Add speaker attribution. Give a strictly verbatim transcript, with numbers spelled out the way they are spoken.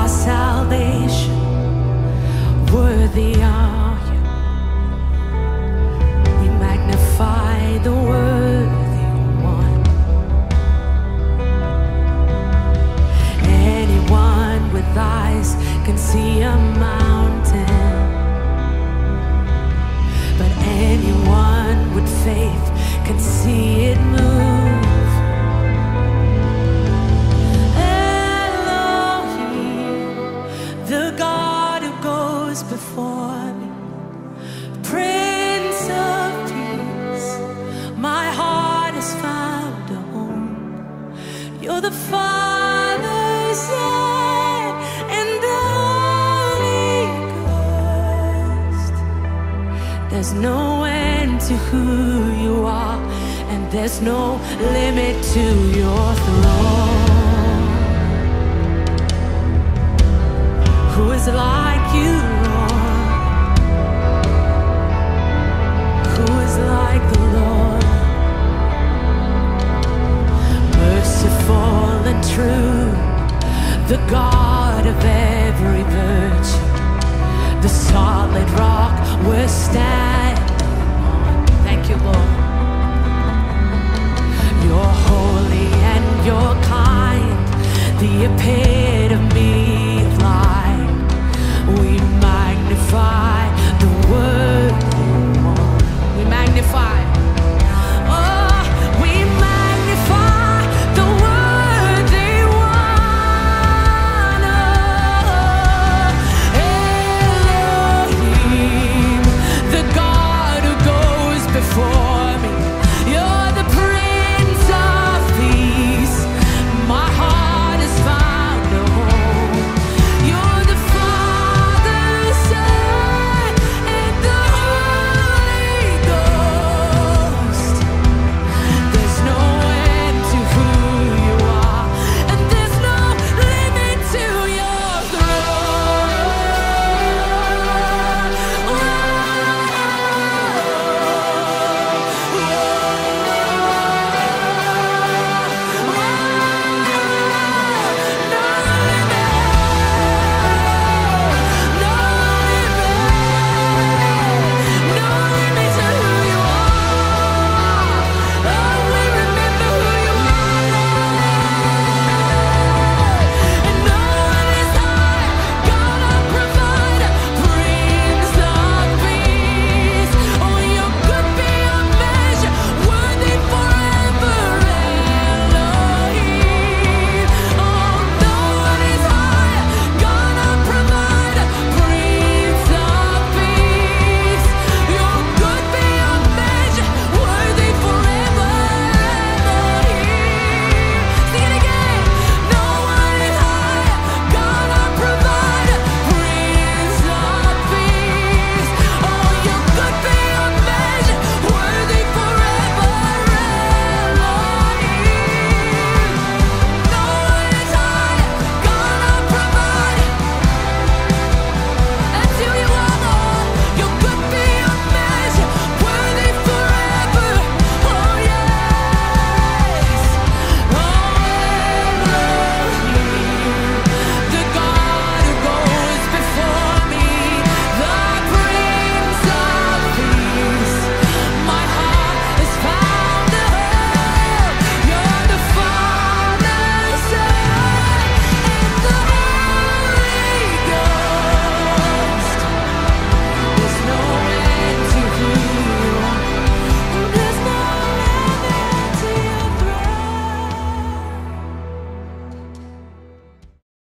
Speaker 1: our salvation. Worthy are you. We magnify the worthy one. Anyone with eyes can see a mountain, but anyone with faith can see it move. Elohim, the God who goes before me, Prince of Peace, my heart has found a home. You're the Father, Son, and the Holy Ghost. There's no end to who you are, and there's no limit to your throne. Who is like you, Lord? Who is like the Lord? Merciful and true, the God of every virtue, the solid rock we're standing on. Thank you, Lord.